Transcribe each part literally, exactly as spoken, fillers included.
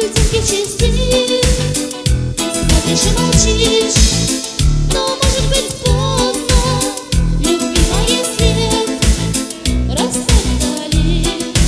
картинки чисты. Ты смотришь и молчишь, но может быть поздно, любимая, свет расцвет вдали.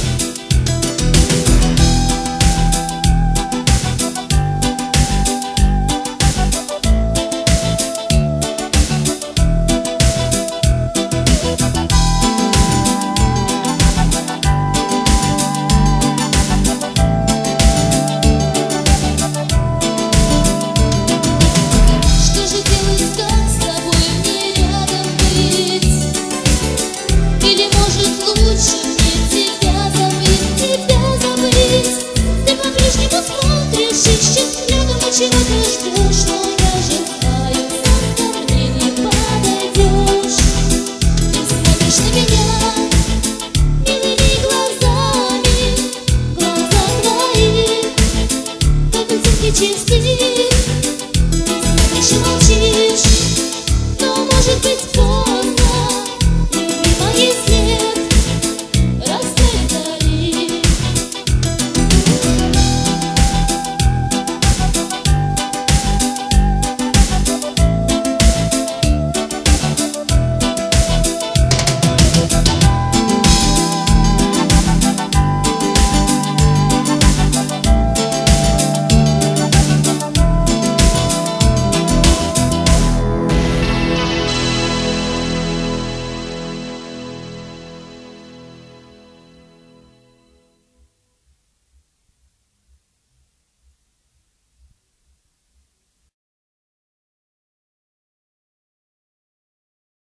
Чего ты ждешь, но я же знаю, сам ко мне не подойдешь. Ты смотришь на меня милыми глазами, глаза твои, как картинки чистые.